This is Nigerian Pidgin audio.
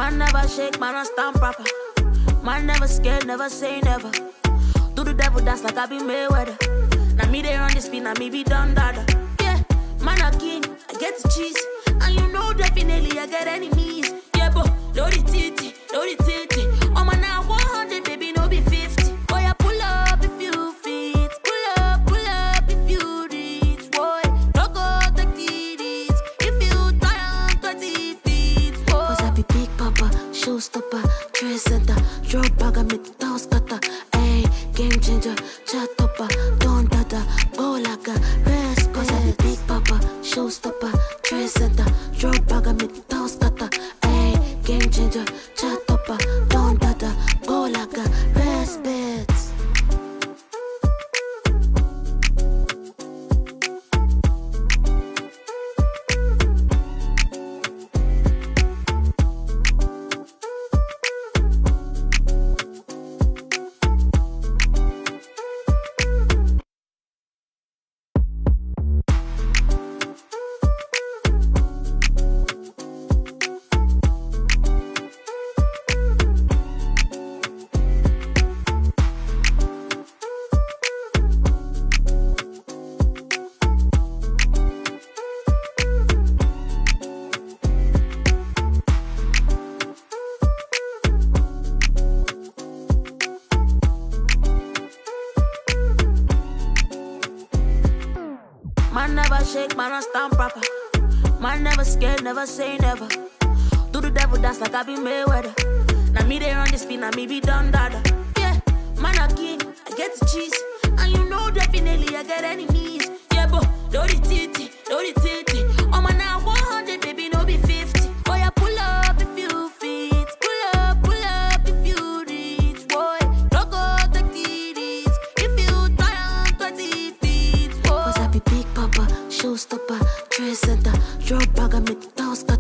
Man never shake, man I stand proper. Man never scared, never say never. Do the devil dance like I be Mayweather. Now me they run the spin, now me be done dada. Yeah, man a king, I get the cheese. And you know definitely I get enemies. Yeah, but load the titty, load the titty. Oh man now 100, baby, no be 50. Oh yeah, pull up if you fit. Pull up if you reach. Boy, don't go take it. If you try on 20 feet. Boy. Cause I be big papa, showstopper, trendsetter, drop bag, I make the house cutter. Ayy, game changer, chat topper, don't dada, go like a rest. Cause I be big papa, showstopper, trendsetter, drop bag, I make the house cutter. Ayy, game changer, chat topper, don't dada, go like a respect. Man never shake, man I stand proper. Man never scared, never say never. Do the devil dance like I be Mayweather. Now me they run the spin, now me be done dada. Yeah, man a king, I get the cheese. And you know definitely I get enemies. Yeah, but load the titty, load the titty. Oh man now 100, baby, no be 50. Oh yeah, pull up if you fit. Pull up if you reach. Boy, don't go take it. If you try on 20 feet. Boy. Cause I be big papa, showstopper, trendsetter, drop bag, I make the house